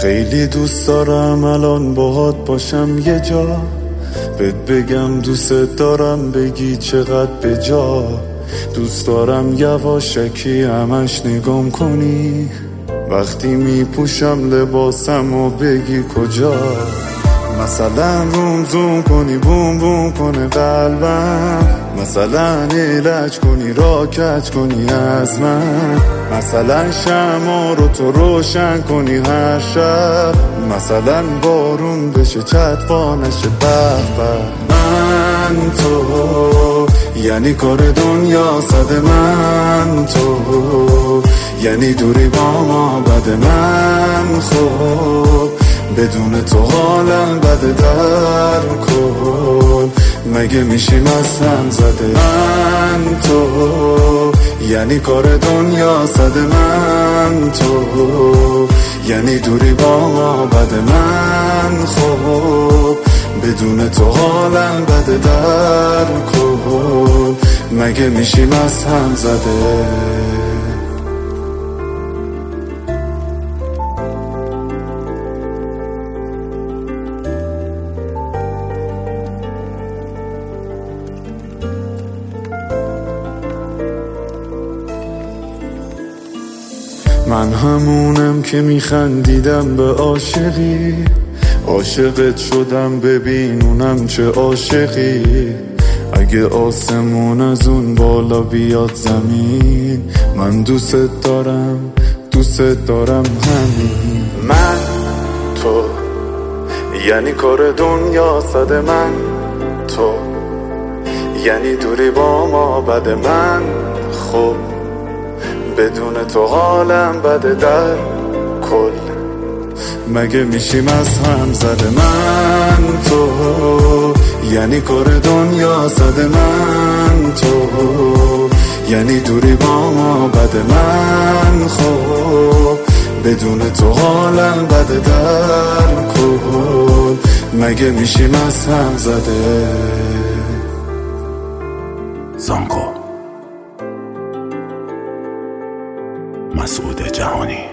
خیلی دوست دارم الان باهات باشم یه جا، بهت بگم دوست دارم بگی چقدر به جا. دوست دارم یواشکی همش نگام کنی وقتی میپوشم لباسم و بگی کجا. مثلا روم زوم کنی بوم بوم کنه قلبم، مثلا علاج کنی را کج کنی از من، مثلا شمع رو تو روشن کنی هر شب، مثلا بارون بشه چتفا نشه به. من تو یعنی کار دنیا صد، من تو یعنی دوری با ما بد، من خب بدون تو حالم بده در کن، مگه میشیم از هم زده. من تو یعنی کار دنیا صد، من تو یعنی دوری با ما بده، من خب بدون تو حالم بده در کن، مگه میشیم از هم زده. من همونم که میخندیدم به عاشقی، عاشقت شدم ببین اونم چه عاشقی. اگه آسمون از اون بالا بیاد زمین، من دوست دارم همین. من تو یعنی کار دنیا صد، من تو یعنی دوری با ما بده، من خب بدون تو حالم بده در کل، مگه میشیم از هم زده. من تو یعنی کار دنیا صد، من تو یعنی دوری با ما بده، من خب بدون تو حالم بده در کل، مگه میشیم از هم زده. زانکو مسعود جهانی.